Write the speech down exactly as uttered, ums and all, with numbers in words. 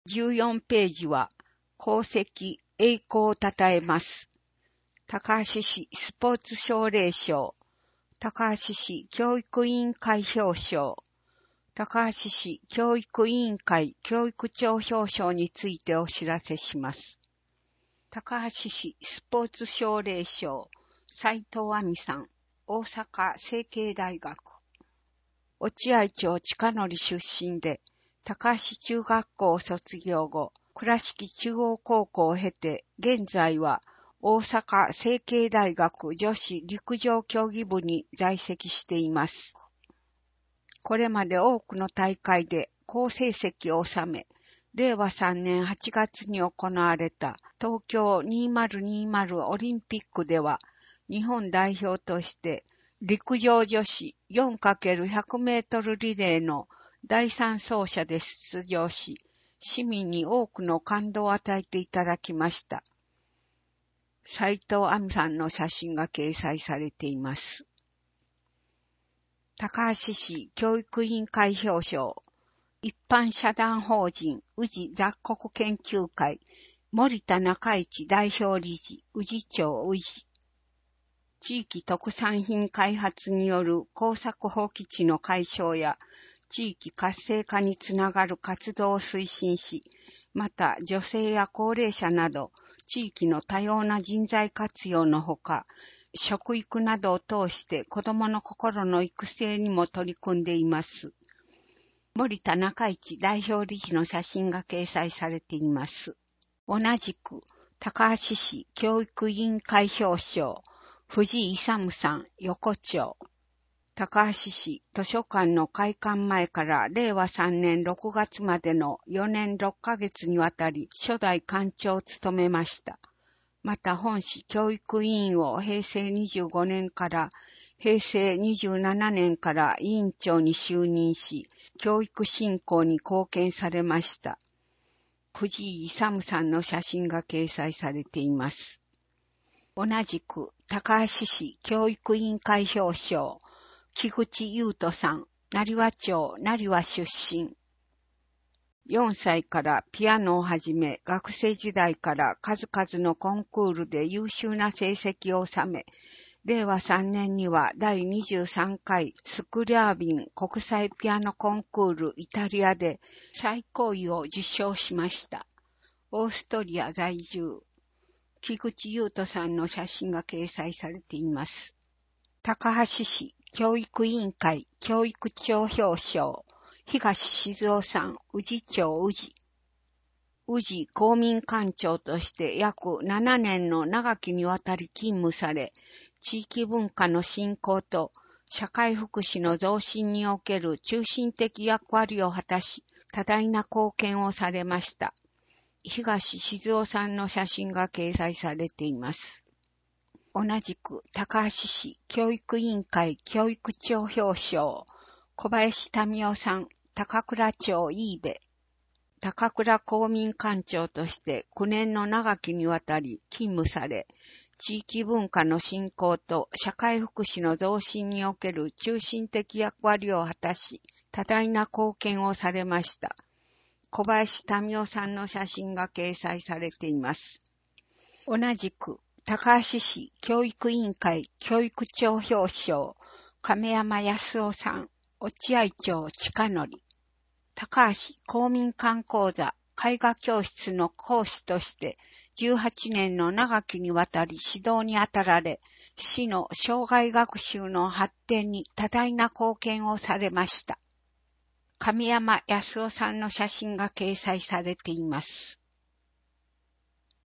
じゅうよんページは、功績、栄光をたたえます。高橋市スポーツ奨励賞、高橋市教育委員会表彰、高橋市教育委員会教育長表彰についてお知らせします。高橋市スポーツ奨励賞、斉藤亜美さん、大阪成蹊大学。落合町近則出身で、高橋中学校を卒業後、倉敷中央高校を経て、現在は大阪成蹊大学女子陸上競技部に在籍しています。これまで多くの大会で好成績を収め、れいわさんねんはちがつに行われた東京にせんにじゅうオリンピックでは、日本代表として陸上女子 よんかけるひゃく メートルリレーの第三走者で出場し、市民に多くの感動を与えていただきました。斉藤亜美さんの写真が掲載されています。高橋市教育委員会表彰、一般社団法人宇治雑穀研究会、森田中一代表理事、宇治町宇治。地域特産品開発による耕作放棄地の解消や、地域活性化につながる活動を推進し、また女性や高齢者など地域の多様な人材活用のほか、食育などを通して子どもの心の育成にも取り組んでいます。森田中一代表理事の写真が掲載されています。同じく高橋市教育委員会表彰、藤井勇さん横丁。高橋市図書館の開館前かられいわさんねんろくがつまでのよねんろっかげつにわたり初代館長を務めました。また本市教育委員をへいせいにじゅうごねんからへいせいにじゅうななねんから委員長に就任し、教育振興に貢献されました。藤井勇さんの写真が掲載されています。同じく高橋市教育委員会表彰、木口優斗さん、成羽町成羽出身。よんさいからピアノを始め、学生時代から数々のコンクールで優秀な成績を収め、れいわさんねんにはだいにじゅうさんかいスクリャービン国際ピアノコンクールイタリアで最高位を受賞しました。オーストリア在住。木口優斗さんの写真が掲載されています。高橋市教育委員会教育長表彰、東静夫さん、宇治町宇治。宇治公民館長として約ななねんの長きにわたり勤務され、地域文化の振興と社会福祉の増進における中心的役割を果たし、多大な貢献をされました。東静夫さんの写真が掲載されています。同じく高橋市教育委員会教育長表彰、小林民夫さん、高倉町飯部。高倉公民館長としてきゅうねんの長きにわたり勤務され、地域文化の振興と社会福祉の増進における中心的役割を果たし、多大な貢献をされました。小林民夫さんの写真が掲載されています。同じく、高橋市教育委員会教育長表彰、亀山康夫さん、落合町近則。高橋公民館講座絵画教室の講師としてじゅうはちねんの長きにわたり指導に当たられ、市の生涯学習の発展に多大な貢献をされました。亀山康夫さんの写真が掲載されています。